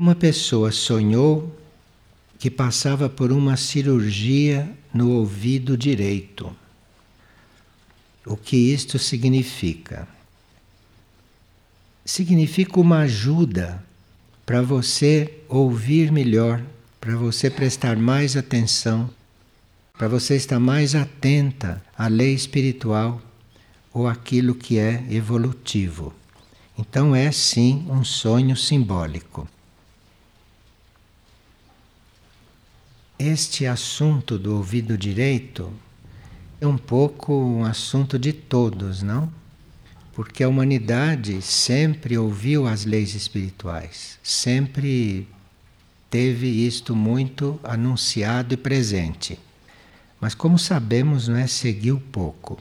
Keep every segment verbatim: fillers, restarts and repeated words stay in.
Uma pessoa sonhou que passava por uma cirurgia no ouvido direito. O que isto significa? Significa uma ajuda para você ouvir melhor, para você prestar mais atenção, para você estar mais atenta à lei espiritual ou àquilo que é evolutivo. Então é sim um sonho simbólico. Este assunto do ouvido direito é um pouco um assunto de todos, não? Porque a humanidade sempre ouviu as leis espirituais, sempre teve isto muito anunciado e presente. Mas como sabemos, não é, seguiu pouco.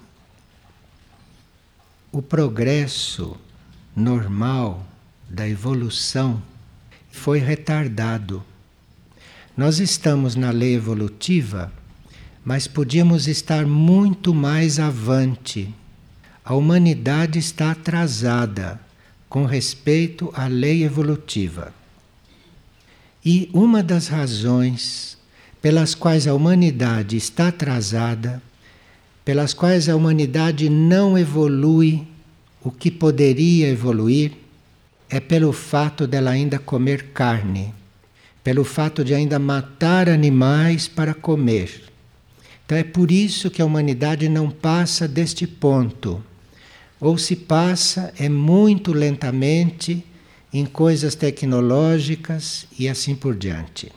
O progresso normal da evolução foi retardado. Nós estamos na lei evolutiva, mas podíamos estar muito mais avante. A humanidade está atrasada com respeito à lei evolutiva. E uma das razões pelas quais a humanidade está atrasada, pelas quais a humanidade não evolui o que poderia evoluir, é pelo fato dela ainda comer carne, pelo fato de ainda matar animais para comer. Então é por isso que a humanidade não passa deste ponto. Ou se passa é muito lentamente em coisas tecnológicas e assim por diante.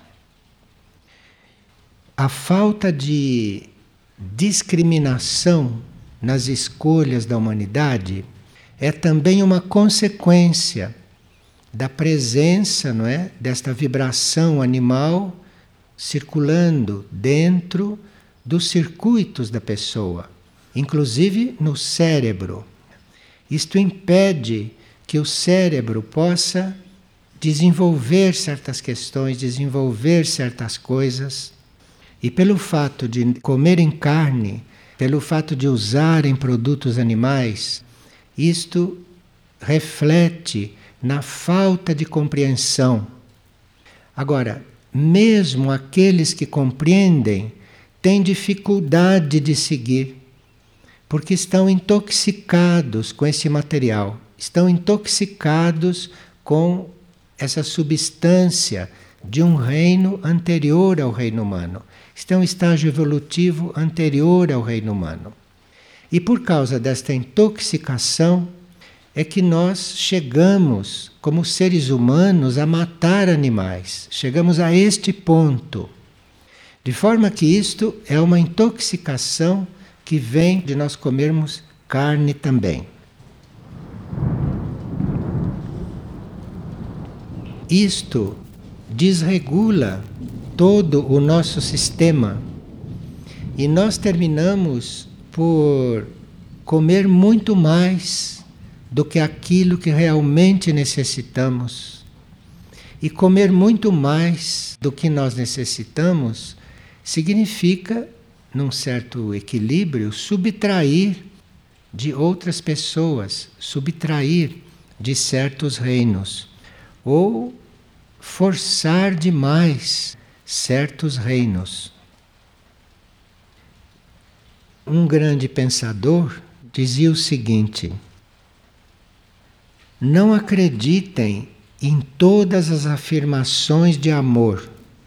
A falta de discriminação nas escolhas da humanidade é também uma consequência da presença, não é, desta vibração animal circulando dentro dos circuitos da pessoa, inclusive no cérebro. Isto impede que o cérebro possa desenvolver certas questões, desenvolver certas coisas. E pelo fato de comerem carne, pelo fato de usarem produtos animais, isto reflete na falta de compreensão. Agora, mesmo aqueles que compreendem têm dificuldade de seguir, porque estão intoxicados com esse material, estão intoxicados com essa substância de um reino anterior ao reino humano. Está em um estágio evolutivo anterior ao reino humano. E por causa desta intoxicação é que nós chegamos, como seres humanos, a matar animais. Chegamos a este ponto. De forma que isto é uma intoxicação que vem de nós comermos carne também. Isto desregula todo o nosso sistema e nós terminamos por comer muito mais do que aquilo que realmente necessitamos. E comer muito mais do que nós necessitamos significa, num certo equilíbrio, subtrair de outras pessoas, subtrair de certos reinos, ou forçar demais certos reinos. Um grande pensador dizia o seguinte: não acreditem em todas as afirmações de amor.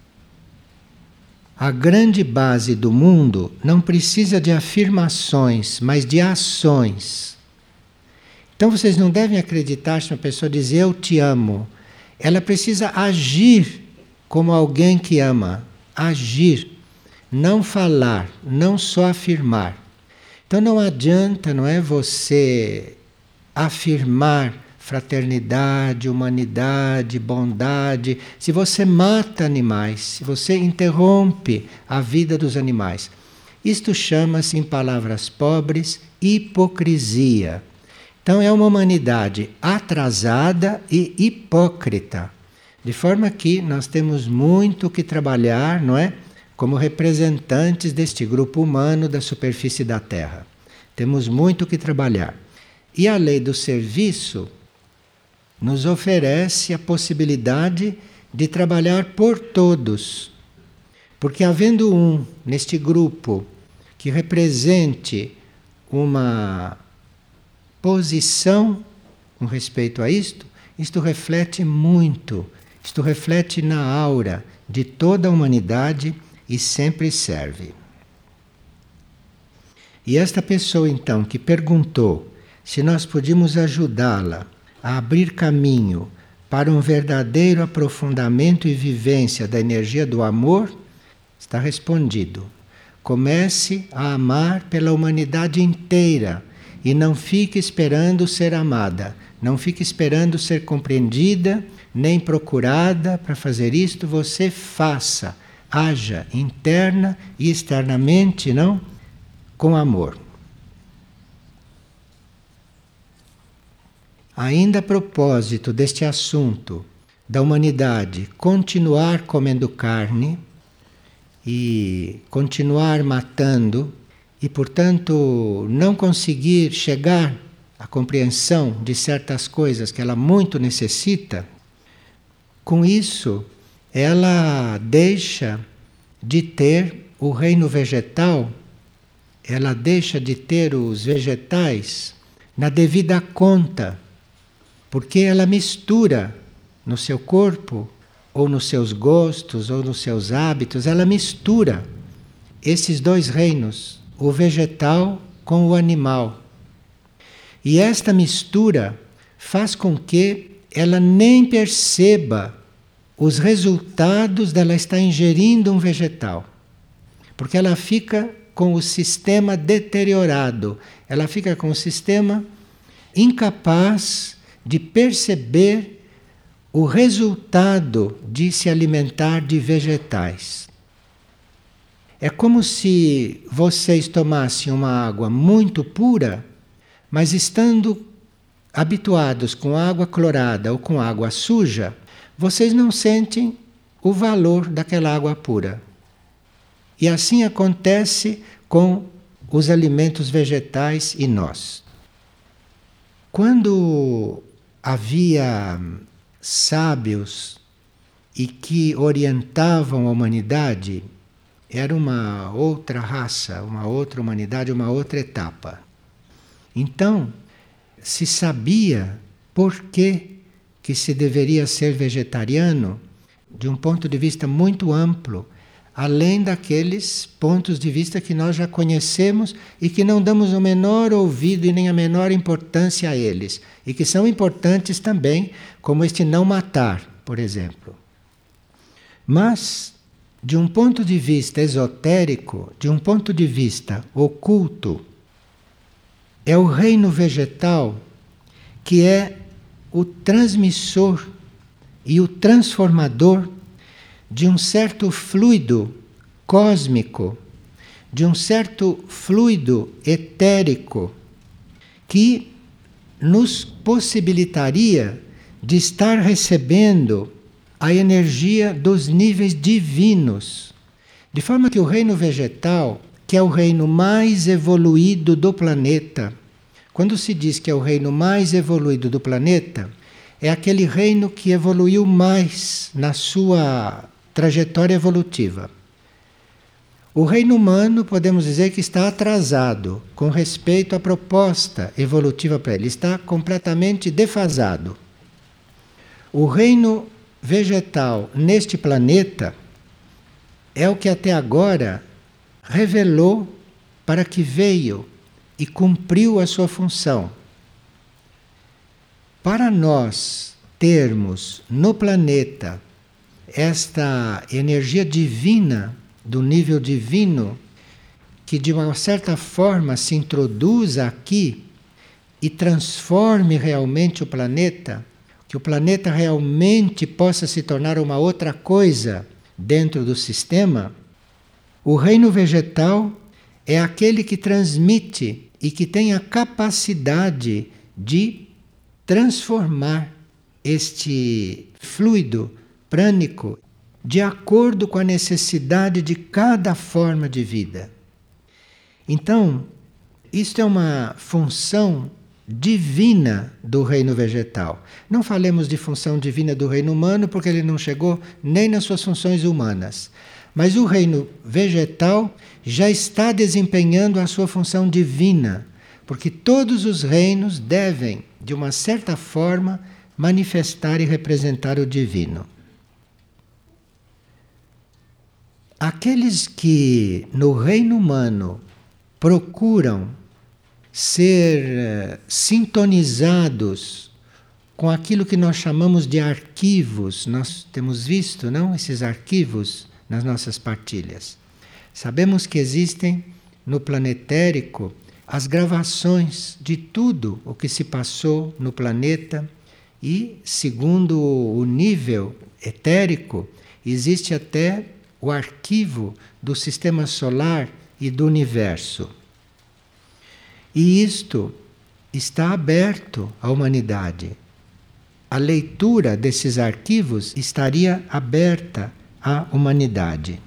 A grande base do mundo não precisa de afirmações, mas de ações. Então vocês não devem acreditar se uma pessoa diz eu te amo. Ela precisa agir como alguém que ama, agir, não falar, não só afirmar. Então não adianta, não é, você afirmar fraternidade, humanidade, bondade, se você mata animais, se você interrompe a vida dos animais. Isto chama-se, em palavras pobres, hipocrisia. Então é uma humanidade atrasada e hipócrita. De forma que nós temos muito que trabalhar, não é? Como representantes deste grupo humano da superfície da Terra. Temos muito que trabalhar. E a lei do serviço nos oferece a possibilidade de trabalhar por todos. Porque havendo um neste grupo que represente uma posição com respeito a isto, isto reflete muito, isto reflete na aura de toda a humanidade e sempre serve. E esta pessoa então que perguntou se nós podíamos ajudá-la a abrir caminho para um verdadeiro aprofundamento e vivência da energia do amor, está respondido. Comece a amar pela humanidade inteira e não fique esperando ser amada, não fique esperando ser compreendida, nem procurada. Para fazer isto, você faça, haja interna e externamente, não? Com amor. Ainda a propósito deste assunto da humanidade continuar comendo carne e continuar matando e, portanto, não conseguir chegar à compreensão de certas coisas que ela muito necessita, com isso ela deixa de ter o reino vegetal, ela deixa de ter os vegetais na devida conta, porque ela mistura no seu corpo, ou nos seus gostos, ou nos seus hábitos, ela mistura esses dois reinos, o vegetal com o animal. E esta mistura faz com que ela nem perceba os resultados dela estar ingerindo um vegetal, porque ela fica com o sistema deteriorado, ela fica com o sistema incapaz de perceber o resultado de se alimentar de vegetais. É como se vocês tomassem uma água muito pura, mas estando habituados com água clorada ou com água suja, vocês não sentem o valor daquela água pura. E assim acontece com os alimentos vegetais e nós. Quando havia sábios e que orientavam a humanidade, era uma outra raça, uma outra humanidade, uma outra etapa. Então, se sabia por que que se deveria ser vegetariano de um ponto de vista muito amplo, além daqueles pontos de vista que nós já conhecemos e que não damos o menor ouvido e nem a menor importância a eles, e que são importantes também, como este não matar, por exemplo. Mas, de um ponto de vista esotérico, de um ponto de vista oculto, é o reino vegetal que é o transmissor e o transformador de um certo fluido cósmico, de um certo fluido etérico que nos possibilitaria de estar recebendo a energia dos níveis divinos. De forma que o reino vegetal, que é o reino mais evoluído do planeta, quando se diz que é o reino mais evoluído do planeta, é aquele reino que evoluiu mais na sua trajetória evolutiva. O reino humano, podemos dizer que está atrasado com respeito à proposta evolutiva para ele, está completamente defasado. O reino vegetal neste planeta é o que até agora revelou para que veio e cumpriu a sua função. Para nós termos no planeta esta energia divina, do nível divino, que de uma certa forma se introduza aqui e transforme realmente o planeta, que o planeta realmente possa se tornar uma outra coisa dentro do sistema, o reino vegetal é aquele que transmite e que tem a capacidade de transformar este fluido prânico de acordo com a necessidade de cada forma de vida. Então, isto é uma função divina do reino vegetal. Não falemos de função divina do reino humano, porque ele não chegou nem nas suas funções humanas. Mas o reino vegetal já está desempenhando a sua função divina, porque todos os reinos devem, de uma certa forma, manifestar e representar o divino. Aqueles que no reino humano procuram ser uh, sintonizados com aquilo que nós chamamos de arquivos, nós temos visto, não, esses arquivos nas nossas partilhas. Sabemos que existem no planetérico as gravações de tudo o que se passou no planeta e, segundo o nível etérico, existe até o arquivo do sistema solar e do universo. E isto está aberto à humanidade. A leitura desses arquivos estaria aberta à humanidade.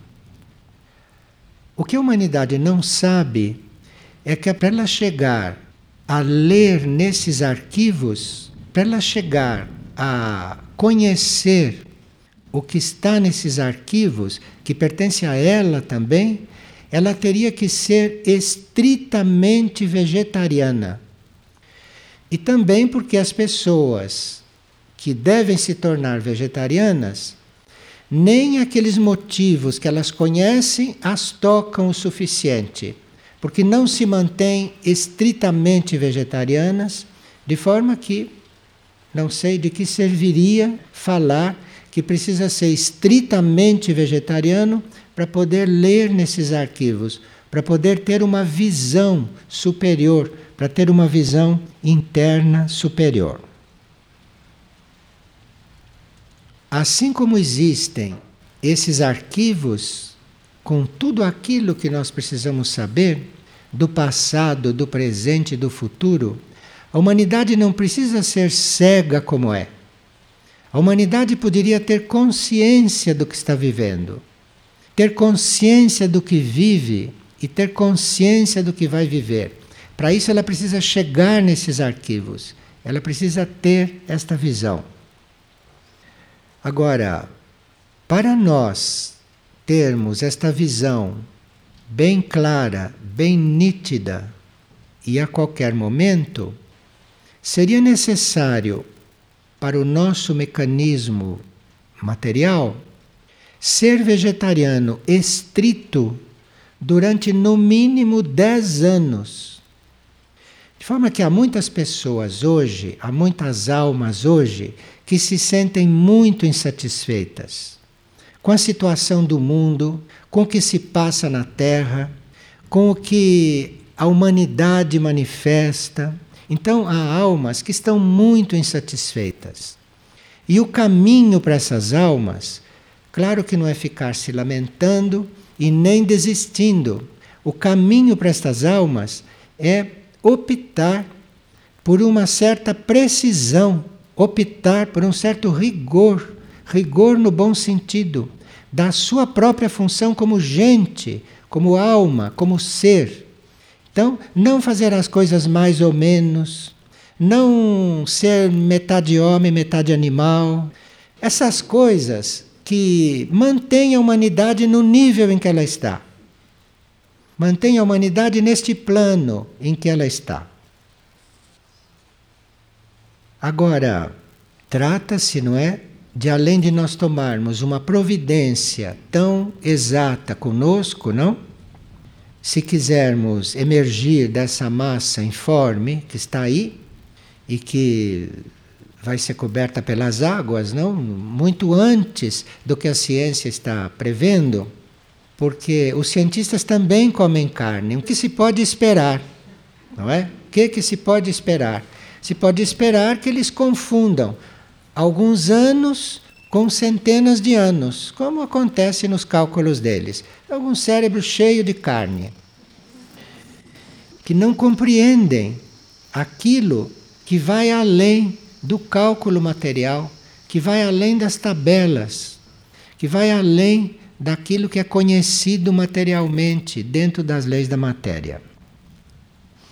O que a humanidade não sabe é que para ela chegar a ler nesses arquivos, para ela chegar a conhecer o que está nesses arquivos, que pertence a ela também, ela teria que ser estritamente vegetariana. E também porque as pessoas que devem se tornar vegetarianas, nem aqueles motivos que elas conhecem as tocam o suficiente, porque não se mantêm estritamente vegetarianas, de forma que não sei de que serviria falar que precisa ser estritamente vegetariano para poder ler nesses arquivos, para poder ter uma visão superior, para ter uma visão interna superior. Assim como existem esses arquivos com tudo aquilo que nós precisamos saber do passado, do presente e do futuro, a humanidade não precisa ser cega como é. A humanidade poderia ter consciência do que está vivendo, ter consciência do que vive e ter consciência do que vai viver. Para isso ela precisa chegar nesses arquivos, ela precisa ter esta visão. Agora, para nós termos esta visão bem clara, bem nítida e a qualquer momento, seria necessário para o nosso mecanismo material ser vegetariano estrito durante no mínimo dez anos. De forma que há muitas pessoas hoje, há muitas almas hoje, que se sentem muito insatisfeitas com a situação do mundo, com o que se passa na Terra, com o que a humanidade manifesta. Então há almas que estão muito insatisfeitas. E o caminho para essas almas, claro que não é ficar se lamentando e nem desistindo. O caminho para estas almas é optar por uma certa precisão, optar por um certo rigor, rigor no bom sentido, da sua própria função como gente, como alma, como ser. Então, não fazer as coisas mais ou menos, não ser metade homem, metade animal. Essas coisas que mantêm a humanidade no nível em que ela está. Mantém a humanidade neste plano em que ela está. Agora, trata-se, não é, de além de nós tomarmos uma providência tão exata conosco, não? Se quisermos emergir dessa massa informe que está aí e que vai ser coberta pelas águas, não? Muito antes do que a ciência está prevendo, porque os cientistas também comem carne. O que se pode esperar? Não é? O que, que se pode esperar? Se pode esperar que eles confundam alguns anos com centenas de anos, como acontece nos cálculos deles. Algum cérebro cheio de carne, que não compreendem aquilo que vai além do cálculo material, que vai além das tabelas, que vai além daquilo que é conhecido materialmente dentro das leis da matéria.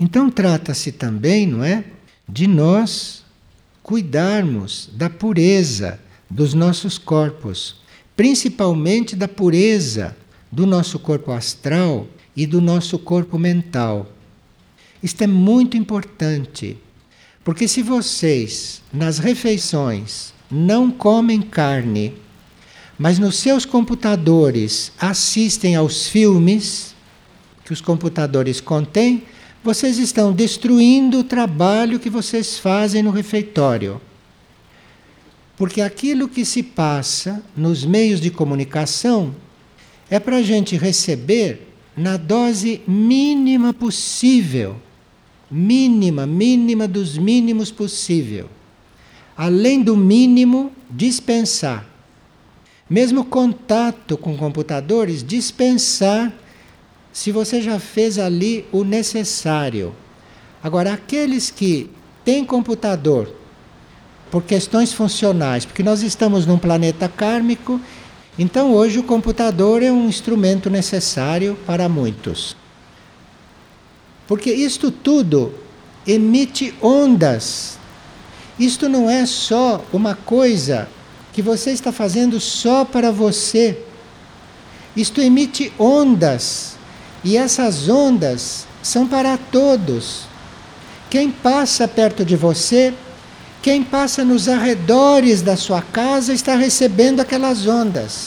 Então trata-se também, não é, de nós cuidarmos da pureza dos nossos corpos, principalmente da pureza do nosso corpo astral e do nosso corpo mental. Isto é muito importante, porque se vocês, nas refeições, não comem carne, mas nos seus computadores assistem aos filmes que os computadores contêm, vocês estão destruindo o trabalho que vocês fazem no refeitório. Porque aquilo que se passa nos meios de comunicação é para a gente receber na dose mínima possível. Mínima, mínima dos mínimos possível. Além do mínimo, dispensar. Mesmo contato com computadores, dispensar se você já fez ali o necessário. Agora, aqueles que têm computador por questões funcionais, porque nós estamos num planeta kármico, então hoje o computador é um instrumento necessário para muitos. Porque isto tudo emite ondas. Isto não é só uma coisa que você está fazendo só para você. Isto emite ondas. E essas ondas são para todos. Quem passa perto de você, quem passa nos arredores da sua casa está recebendo aquelas ondas.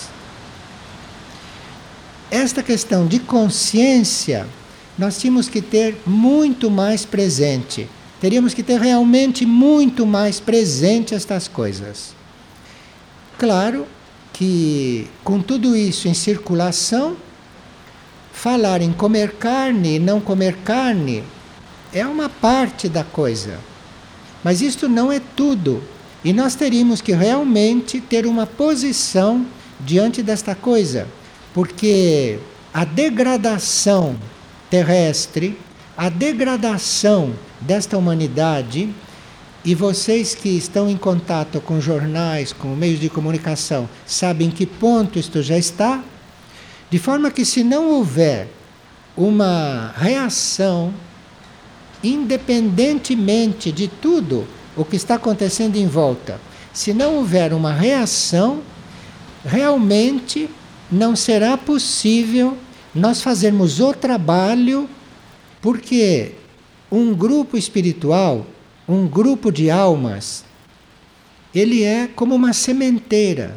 Esta questão de consciência nós tínhamos que ter muito mais presente. Teríamos que ter realmente muito mais presente estas coisas. Claro que com tudo isso em circulação, falar em comer carne e não comer carne é uma parte da coisa. Mas isto não é tudo. E nós teríamos que realmente ter uma posição diante desta coisa. Porque a degradação terrestre, a degradação desta humanidade, e vocês que estão em contato com jornais, com meios de comunicação, sabem que ponto isto já está, de forma que se não houver uma reação, independentemente de tudo o que está acontecendo em volta, se não houver uma reação, realmente não será possível nós fazermos o trabalho, porque um grupo espiritual, um grupo de almas, ele é como uma sementeira.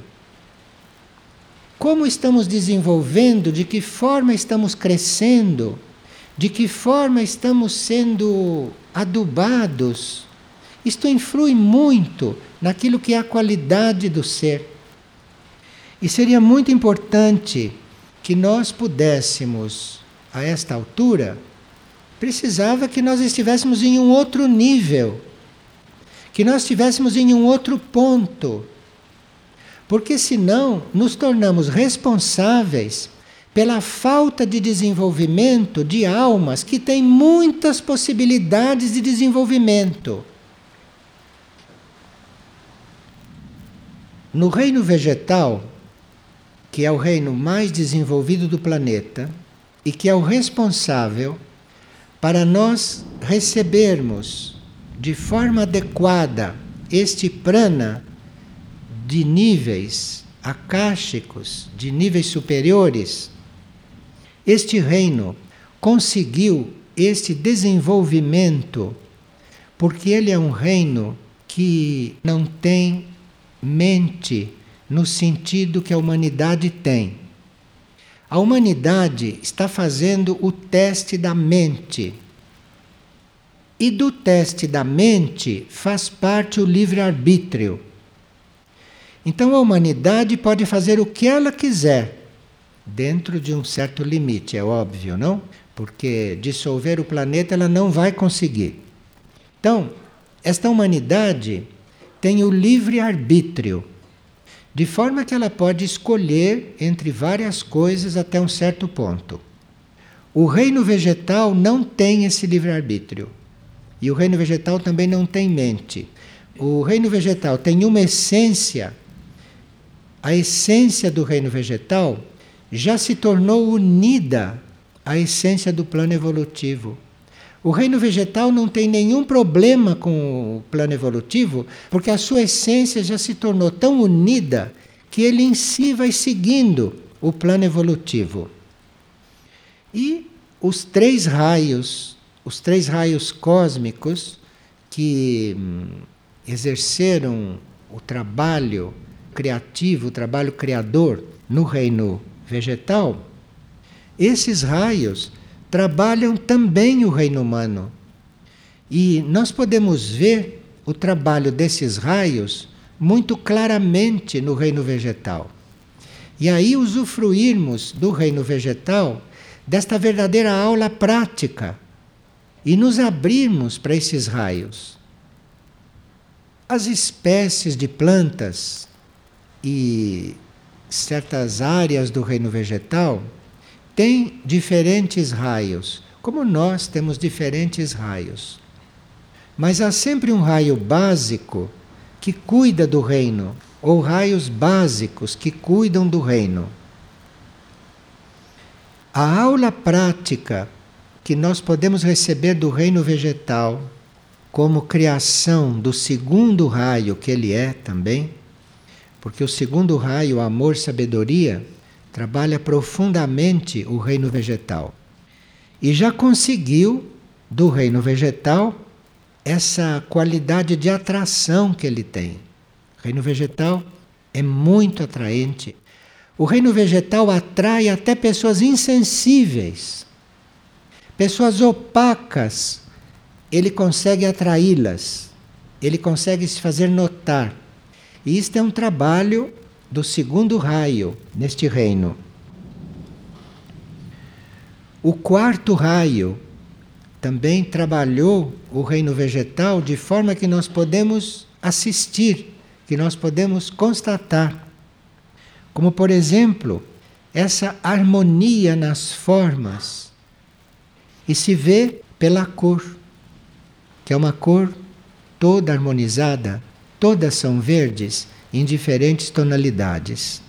Como estamos desenvolvendo, de que forma estamos crescendo, de que forma estamos sendo adubados, isto influi muito naquilo que é a qualidade do ser. E seria muito importante que nós pudéssemos, a esta altura, precisava que nós estivéssemos em um outro nível, que nós estivéssemos em um outro ponto, porque senão nos tornamos responsáveis pela falta de desenvolvimento de almas que têm muitas possibilidades de desenvolvimento. No reino vegetal, que é o reino mais desenvolvido do planeta e que é o responsável para nós recebermos de forma adequada este prana de níveis akáshicos, de níveis superiores, este reino conseguiu este desenvolvimento porque ele é um reino que não tem mente no sentido que a humanidade tem. A humanidade está fazendo o teste da mente. E do teste da mente faz parte o livre-arbítrio. Então a humanidade pode fazer o que ela quiser, dentro de um certo limite, é óbvio, não? Porque dissolver o planeta ela não vai conseguir. Então, esta humanidade tem o livre-arbítrio, de forma que ela pode escolher entre várias coisas até um certo ponto. O reino vegetal não tem esse livre-arbítrio. E o reino vegetal também não tem mente. O reino vegetal tem uma essência. A essência do reino vegetal já se tornou unida à essência do plano evolutivo. O reino vegetal não tem nenhum problema com o plano evolutivo, porque a sua essência já se tornou tão unida que ele em si vai seguindo o plano evolutivo. E os três raios, os três raios cósmicos que hum, exerceram o trabalho criativo, o trabalho criador no reino vegetal, esses raios trabalham também o reino humano. E nós podemos ver o trabalho desses raios muito claramente no reino vegetal. E aí usufruirmos do reino vegetal desta verdadeira aula prática e nos abrirmos para esses raios. As espécies de plantas e certas áreas do reino vegetal têm diferentes raios, como nós temos diferentes raios. Mas há sempre um raio básico que cuida do reino, ou raios básicos que cuidam do reino. A aula prática que nós podemos receber do reino vegetal, como criação do segundo raio que ele é também, porque o segundo raio, amor, sabedoria, trabalha profundamente o reino vegetal. E já conseguiu do reino vegetal essa qualidade de atração que ele tem. O reino vegetal é muito atraente. O reino vegetal atrai até pessoas insensíveis. Pessoas opacas, ele consegue atraí-las. Ele consegue se fazer notar. E isto é um trabalho do segundo raio neste reino. O quarto raio também trabalhou o reino vegetal de forma que nós podemos assistir, que nós podemos constatar. Como, por exemplo, essa harmonia nas formas. E se vê pela cor, que é uma cor toda harmonizada, todas são verdes em diferentes tonalidades.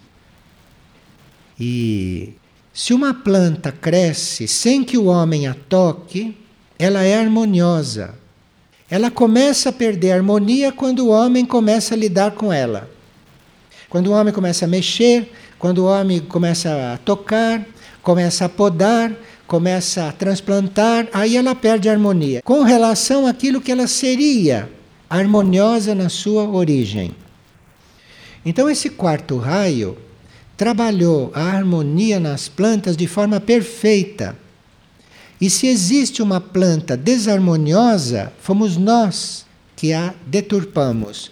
E se uma planta cresce sem que o homem a toque, ela é harmoniosa. Ela começa a perder a harmonia quando o homem começa a lidar com ela. Quando o homem começa a mexer, quando o homem começa a tocar, começa a podar, começa a transplantar, aí ela perde a harmonia. Com relação àquilo que ela seria harmoniosa na sua origem. Então esse quarto raio trabalhou a harmonia nas plantas de forma perfeita. E se existe uma planta desarmoniosa, fomos nós que a deturpamos.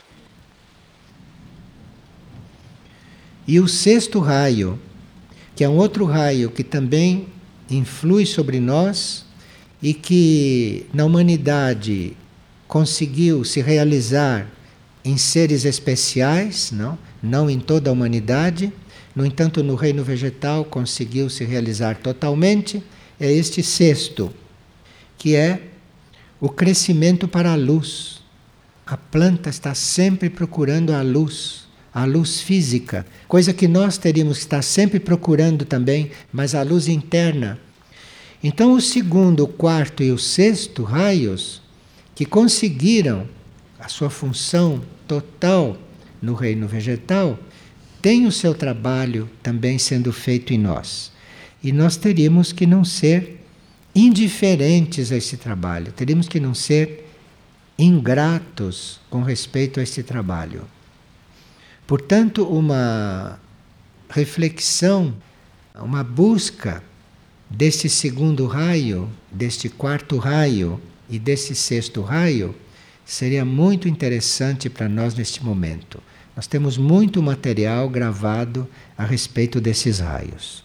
E o sexto raio, que é um outro raio que também influi sobre nós e que na humanidade conseguiu se realizar em seres especiais, não, não em toda a humanidade. No entanto, no reino vegetal conseguiu se realizar totalmente. É este sexto, que é o crescimento para a luz. A planta está sempre procurando a luz, a luz física, coisa que nós teríamos que estar sempre procurando também, mas a luz interna. Então, o segundo, o quarto e o sexto raios, que conseguiram a sua função total no reino vegetal, tem o seu trabalho também sendo feito em nós. E nós teríamos que não ser indiferentes a esse trabalho, teríamos que não ser ingratos com respeito a esse trabalho. Portanto, uma reflexão, uma busca deste segundo raio, deste quarto raio e desse sexto raio, seria muito interessante para nós neste momento. Nós temos muito material gravado a respeito desses raios.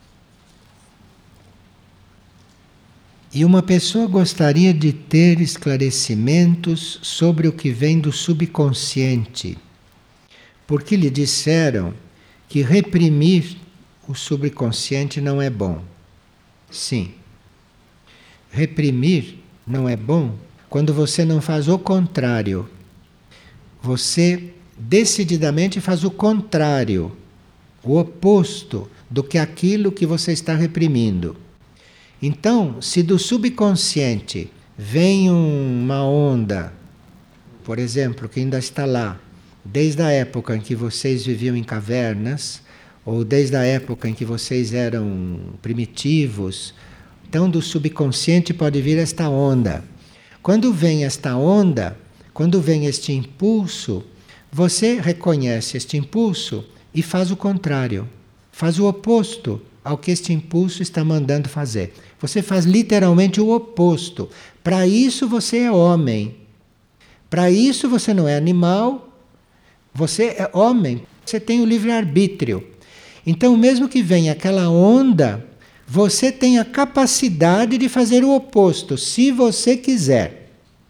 E uma pessoa gostaria de ter esclarecimentos sobre o que vem do subconsciente, porque lhe disseram que reprimir o subconsciente não é bom. Sim, reprimir não é bom quando você não faz o contrário. Você decididamente faz o contrário, o oposto do que aquilo que você está reprimindo. Então, se do subconsciente vem uma onda, por exemplo, que ainda está lá, desde a época em que vocês viviam em cavernas, ou desde a época em que vocês eram primitivos, então do subconsciente pode vir esta onda. Quando vem esta onda, quando vem este impulso, você reconhece este impulso e faz o contrário, faz o oposto ao que este impulso está mandando fazer. Você faz literalmente o oposto. Para isso você é homem. Para isso você não é animal, você é homem. Você tem o livre-arbítrio. Então, mesmo que venha aquela onda, você tem a capacidade de fazer o oposto, se você quiser.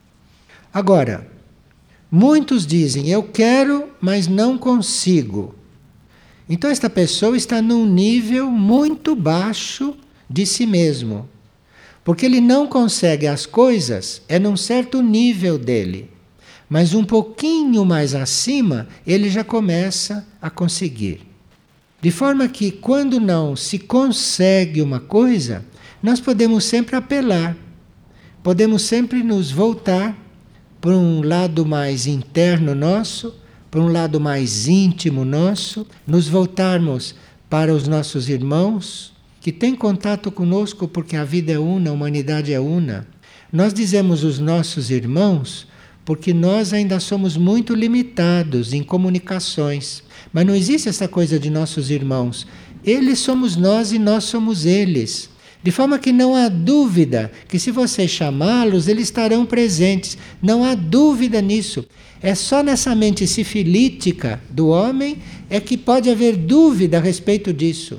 Agora, muitos dizem, eu quero, mas não consigo. Então esta pessoa está num nível muito baixo de si mesmo. Porque ele não consegue as coisas, é num certo nível dele. Mas um pouquinho mais acima, ele já começa a conseguir. De forma que quando não se consegue uma coisa, nós podemos sempre apelar. Podemos sempre nos voltar para um lado mais interno nosso, para um lado mais íntimo nosso, nos voltarmos para os nossos irmãos, que têm contato conosco porque a vida é una, a humanidade é una. Nós dizemos os nossos irmãos porque nós ainda somos muito limitados em comunicações. Mas não existe essa coisa de nossos irmãos. Eles somos nós e nós somos eles. De forma que não há dúvida que se você chamá-los, eles estarão presentes. Não há dúvida nisso. É só nessa mente sifilítica do homem é que pode haver dúvida a respeito disso.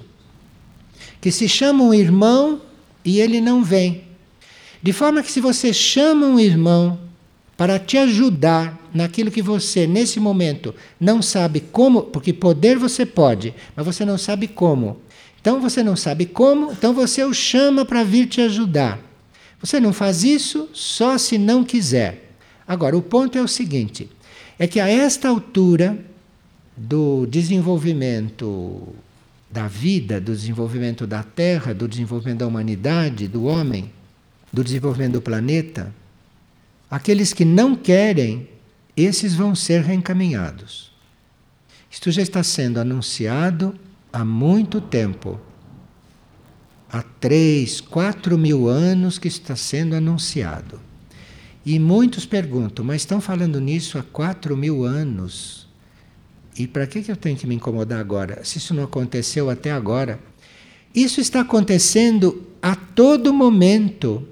Que se chama um irmão e ele não vem. De forma que se você chama um irmão para te ajudar naquilo que você, nesse momento, não sabe como, porque poder você pode, mas você não sabe como. Então você não sabe como, então você o chama para vir te ajudar. Você não faz isso só se não quiser. Agora, o ponto é o seguinte, é que a esta altura do desenvolvimento da vida, do desenvolvimento da Terra, do desenvolvimento da humanidade, do homem, do desenvolvimento do planeta, aqueles que não querem, esses vão ser reencaminhados. Isto já está sendo anunciado há muito tempo. Há três, quatro mil anos que está sendo anunciado. E muitos perguntam, mas estão falando nisso há quatro mil anos? E para que eu tenho que me incomodar agora? Se isso não aconteceu até agora. Isso está acontecendo a todo momento.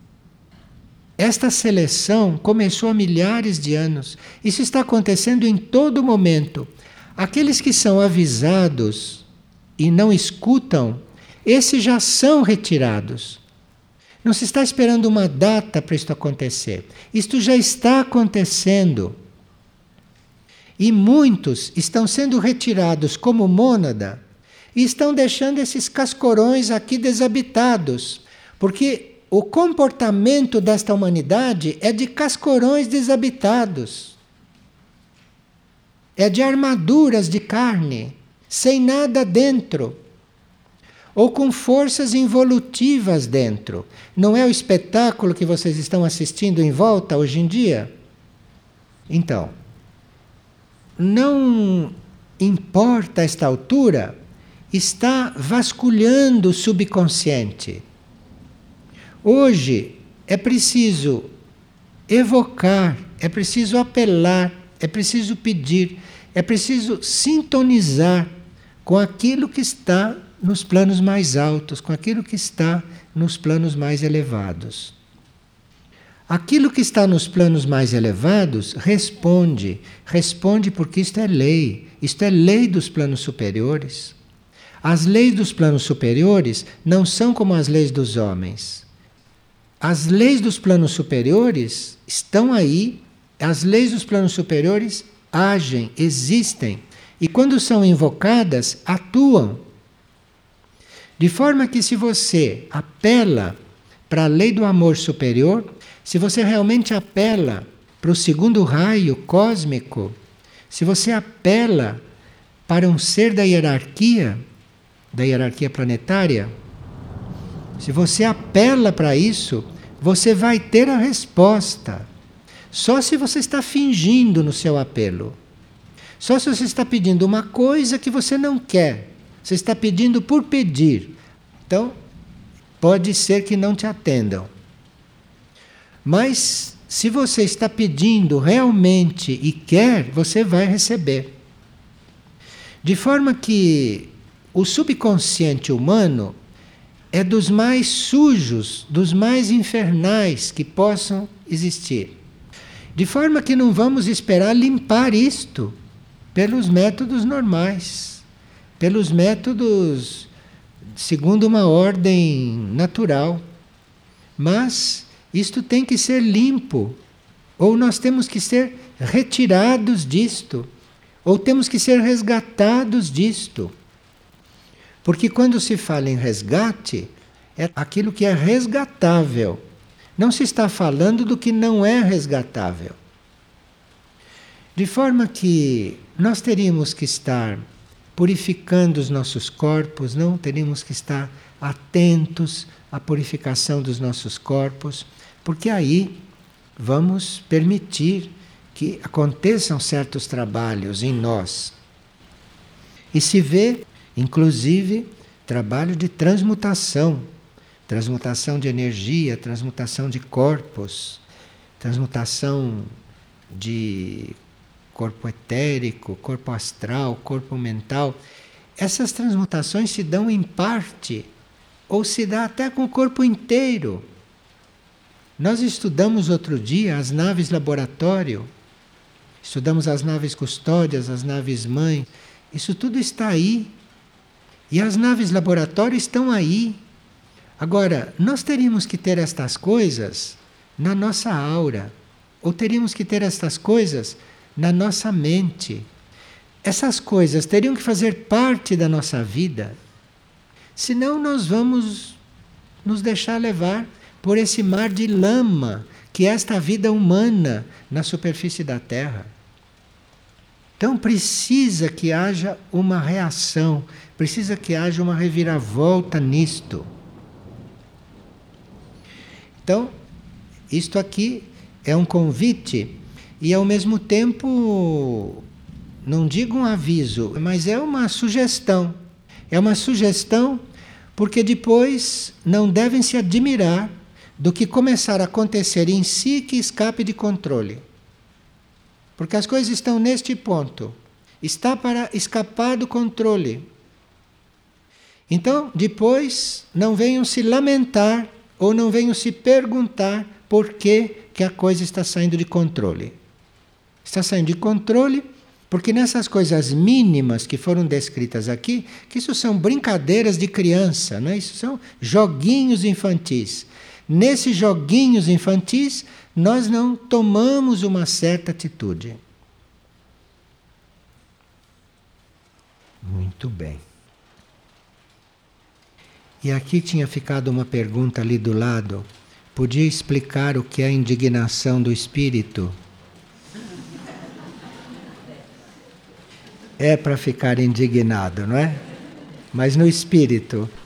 Esta seleção começou há milhares de anos. Isso está acontecendo em todo momento. Aqueles que são avisados e não escutam, esses já são retirados. Não se está esperando uma data para isto acontecer. Isto já está acontecendo. E muitos estão sendo retirados como mônada e estão deixando esses cascorões aqui desabitados. Porque o comportamento desta humanidade é de cascorões desabitados. É de armaduras de carne, sem nada dentro. Ou com forças involutivas dentro. Não é o espetáculo que vocês estão assistindo em volta hoje em dia? Então, não importa esta altura, está vasculhando o subconsciente. Hoje é preciso evocar, é preciso apelar, é preciso pedir, é preciso sintonizar com aquilo que está nos planos mais altos, com aquilo que está nos planos mais elevados. Aquilo que está nos planos mais elevados responde, responde porque isto é lei, isto é lei dos planos superiores. As leis dos planos superiores não são como as leis dos homens. As leis dos planos superiores estão aí, as leis dos planos superiores agem, existem, e quando são invocadas, atuam. De forma que se você apela para a lei do amor superior, se você realmente apela para o segundo raio cósmico, se você apela para um ser da hierarquia, da hierarquia planetária, se você apela para isso, você vai ter a resposta. Só se você está fingindo no seu apelo. Só se você está pedindo uma coisa que você não quer. Você está pedindo por pedir. Então, pode ser que não te atendam. Mas, se você está pedindo realmente e quer, você vai receber. De forma que o subconsciente humano é dos mais sujos, dos mais infernais que possam existir. De forma que não vamos esperar limpar isto pelos métodos normais, pelos métodos segundo uma ordem natural. Mas isto tem que ser limpo, ou nós temos que ser retirados disto, ou temos que ser resgatados disto. Porque quando se fala em resgate, é aquilo que é resgatável. Não se está falando do que não é resgatável. De forma que nós teríamos que estar purificando os nossos corpos, não teríamos que estar atentos à purificação dos nossos corpos, porque aí vamos permitir que aconteçam certos trabalhos em nós. E se vê, inclusive, trabalho de transmutação. Transmutação de energia, transmutação de corpos, transmutação de corpo etérico, corpo astral, corpo mental. Essas transmutações se dão em parte, ou se dá até com o corpo inteiro. Nós estudamos outro dia as naves laboratório, estudamos as naves custódias, as naves mãe, isso tudo está aí. E as naves laboratório estão aí. Agora, nós teríamos que ter estas coisas na nossa aura, ou teríamos que ter estas coisas na nossa mente. Essas coisas teriam que fazer parte da nossa vida, senão nós vamos nos deixar levar por esse mar de lama que é esta vida humana na superfície da Terra. Então precisa que haja uma reação, precisa que haja uma reviravolta nisto. Então, isto aqui é um convite e ao mesmo tempo, não digo um aviso, mas é uma sugestão. É uma sugestão porque depois não devem se admirar do que começar a acontecer em si que escape de controle. Porque as coisas estão neste ponto. Está para escapar do controle. Então, depois, não venham se lamentar ou não venham se perguntar por que, que a coisa está saindo de controle. Está saindo de controle porque nessas coisas mínimas que foram descritas aqui, que isso são brincadeiras de criança, não é? Isso são joguinhos infantis. Nesses joguinhos infantis, nós não tomamos uma certa atitude. Muito bem. E aqui tinha ficado uma pergunta ali do lado. Podia explicar o que é a indignação do espírito? É para ficar indignado, não é? Mas no espírito.